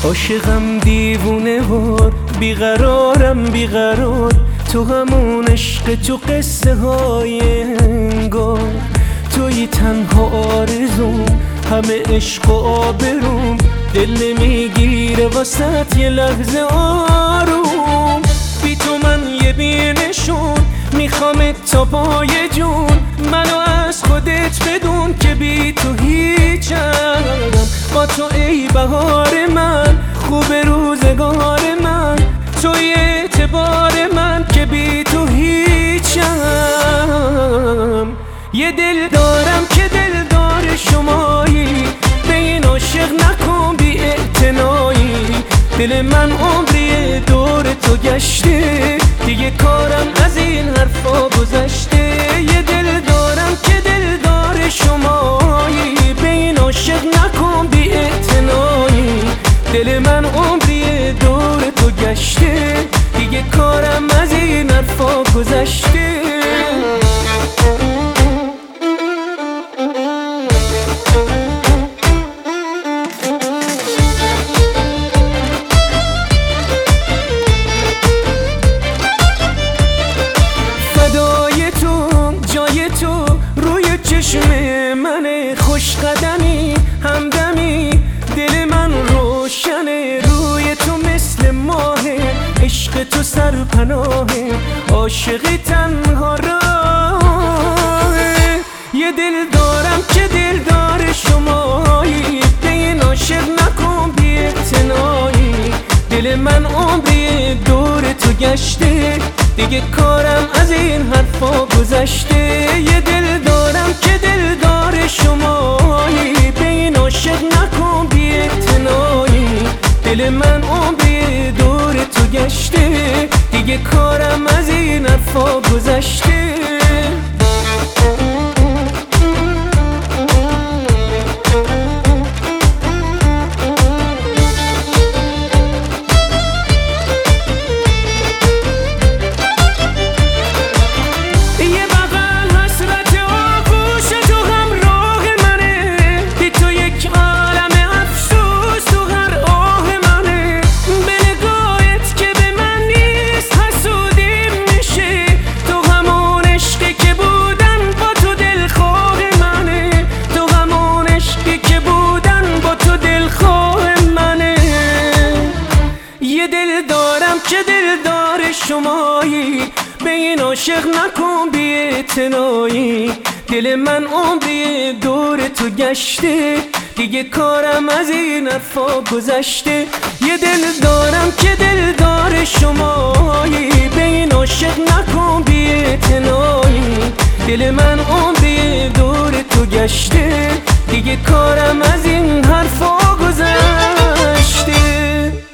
عاشقم دیوونه وار، بیقرارم بیقرار، تو همون عشق، تو قصه های انگار، توی تنها آرزوم، همه عشق و آبروم، دل نمیگیره واسط یه لحظه آروم. بی تو من یه بینشون، میخوامت تا پای جون، منو از خودت بدون که بی تو هیچم. با تو ای بهار من، خوب روزگار من، توی اعتبار من که بی تو هیچم. یه دل دارم که دلدار شمایی، به این عاشق نکن بی اعتنایی. دل من عمری دور تو گشته، دیگه کارم از این حرفا گذشته. یه دل دارم که دلدار شمایی، به این عاشق نکن بی اعتنایی. دل من عمری دور تو گشته، دیگه کارم از این حرفا گذشته. چشم من خوش قدمی همدمی، دل من روشنه، روی تو مثل ماه، عشق تو سرپناهه، عاشقی تنها راهه. یه دل دارم که دلدار شمایی، به این عاشق نکن بی اعتنایی. دل من عمری دور تو گشته، دیگه کارم از این حرفا گذشته. یه دل دارم که دلدار شمایی، به این عاشق نکن بی اعتنایی. دل من عمری دور تو گشته، دیگه کارم از این حرفا گذشته. که دلدار شمایی، به این عاشق نکن بی اعتنایی. دل من عمری دور تو گشته، دیگه کارم از این حرفا گذشته. یه دل دارم که دلدار شمایی، به این عاشق نکن بی اعتنایی. دل من عمری دور تو گشته، دیگه کارم از این حرفا گذشته.